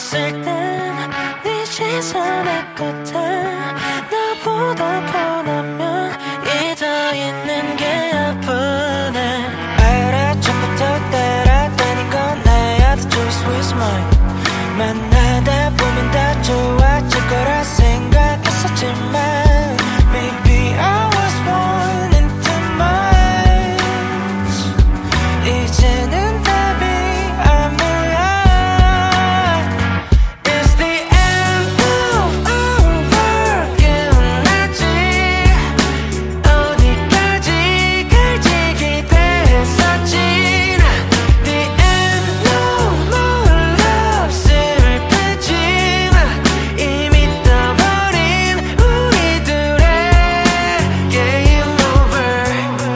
봤을 땐 네 시선의 끝에 나보다 보라면 잊어 있는 게 아프네. 알아 처음부터 따라다닌 건 나야. The choice was mine. 만나다 보면 다 좋아질 거라 생각했었지만 Maybe I was one in too much. 이제는 답이 안 보여. It's the end of our world. 끝났지. 어디까지 갈지 기대했었지. The end, no more love. 슬프지만 이미 떠버린 우리들의 game over.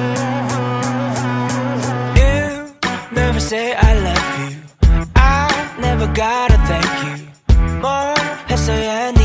You never say I love you. I never gotta thank you. 뭘 했어야 했나